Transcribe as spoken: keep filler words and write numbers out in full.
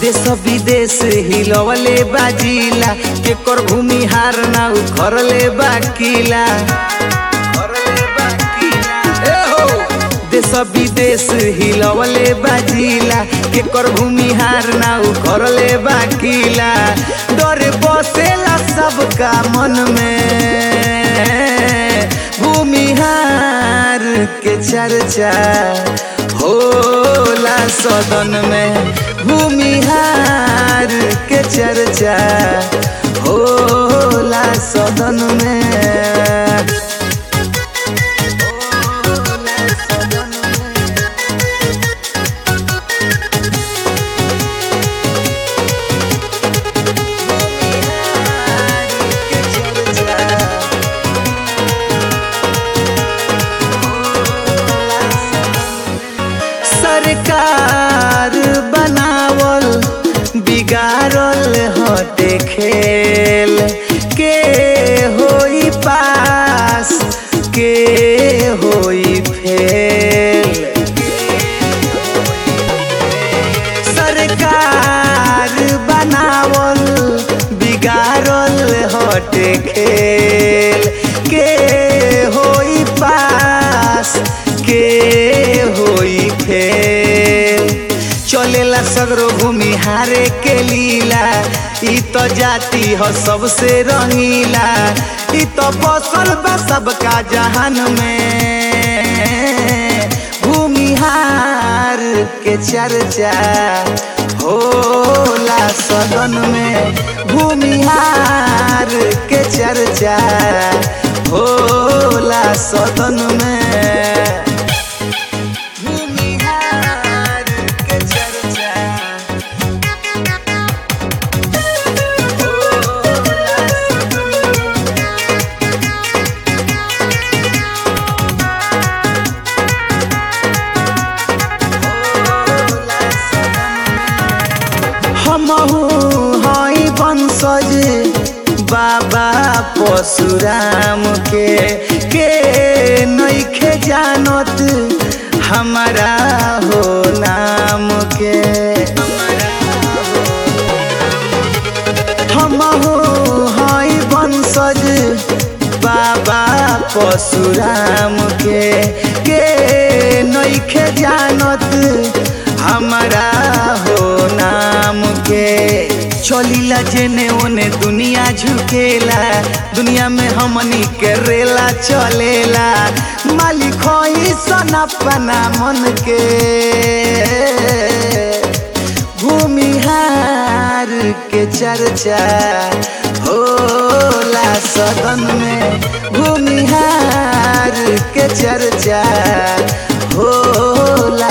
देश विदेश हिलवले बाजिला केकर भूमिहार ना उखरले बाकिला देश विदेश हिलवले बाजिला केकर भूमिहार ना उखरले बाकिला डरे बसेला सबका मन में भूमिहार के चर्चा होला सदन में भूमिहार के चर्चा होला सदन में। सरकार बनावल बिगाड़ल हटे खेल के होई पास के होई फेल सरकार बनावल बिगाड़ल हटे खेल के होई पास के होई फेल चलेला सगरो भूमि हारे के लीला ई तो जाति हो सबसे रंगीला ई तो बसल बा सबका जहान में भूमिहार के चर्चा होला सदन में भूमिहार के चर्चा होला सदन में। हमहू हई वंशज बाबा परशुराम के के नइखे जानत हमारा हो नाम के हमहू हई वंशज बाबा परशुराम के के नइखे जानत हमारा हो नाम के चलीला जेने ओने दुनिया झुकेला दुनिया में हमनी के रेला चलेला मालिक होई सन अपना मन के भूमिहार के चर्चा होला सदन में भूमिहार के चर्चा होला